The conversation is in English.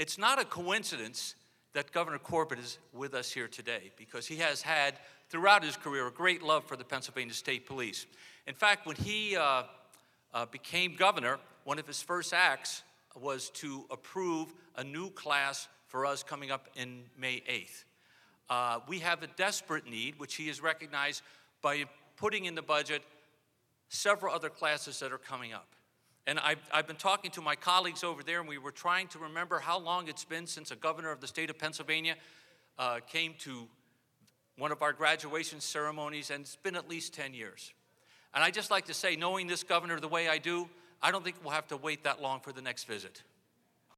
It's not a coincidence that Governor Corbett is with us here today, because he has had, throughout his career, a great love for the Pennsylvania State Police. In fact, when he became governor, one of his first acts was to approve a new class for us coming up in May 8th. We have a desperate need, which he has recognized by putting in the budget several other classes that are coming up. And I've been talking to my colleagues over there, and we were trying to remember how long it's been since a governor of the state of Pennsylvania came to one of our graduation ceremonies, and it's been at least 10 years. And I just like to say, knowing this governor the way I do, I don't think we'll have to wait that long for the next visit.